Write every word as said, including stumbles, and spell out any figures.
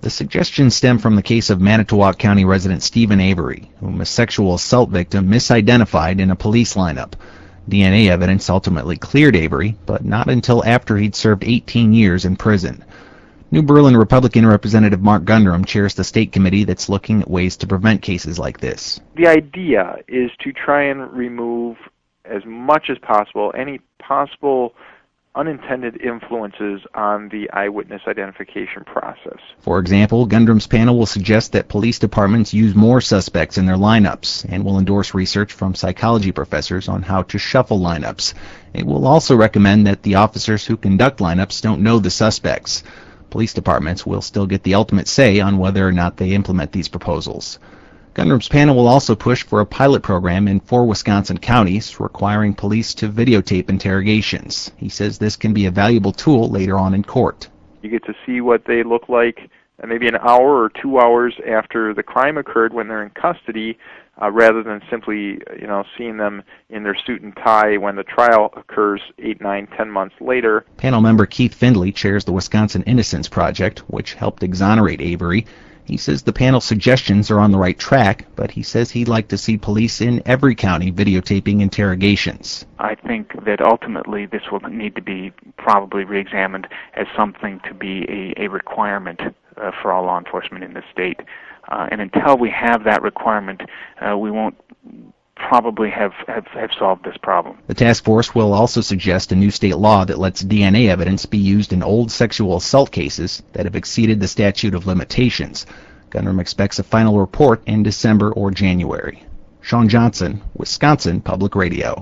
The suggestions stem from the case of Manitowoc County resident Stephen Avery, whom a sexual assault victim misidentified in a police lineup. D N A evidence ultimately cleared Avery, but not until after he'd served eighteen years in prison. New Berlin Republican Representative Mark Gundrum chairs the state committee that's looking at ways to prevent cases like this. The idea is to try and remove as much as possible any possible unintended influences on the eyewitness identification process. For example, Gundrum's panel will suggest that police departments use more suspects in their lineups and will endorse research from psychology professors on how to shuffle lineups. It will also recommend that the officers who conduct lineups don't know the suspects. Police departments will still get the ultimate say on whether or not they implement these proposals. Gundrum's panel will also push for a pilot program in four Wisconsin counties requiring police to videotape interrogations. He says this can be a valuable tool later on in court. You get to see what they look like uh, maybe an hour or two hours after the crime occurred when they're in custody, uh, rather than simply you know seeing them in their suit and tie when the trial occurs eight, nine, ten months later. Panel member Keith Findley chairs the Wisconsin Innocence Project, which helped exonerate Avery. He says the panel's suggestions are on the right track, but he says he'd like to see police in every county videotaping interrogations. I think that ultimately this will need to be probably re-examined as something to be a, a requirement uh, for all law enforcement in the state. Uh, and until we have that requirement, uh, we won't probably have, have, have solved this problem. The task force will also suggest a new state law that lets D N A evidence be used in old sexual assault cases that have exceeded the statute of limitations. Gundrum expects a final report in December or January. Sean Johnson, Wisconsin Public Radio.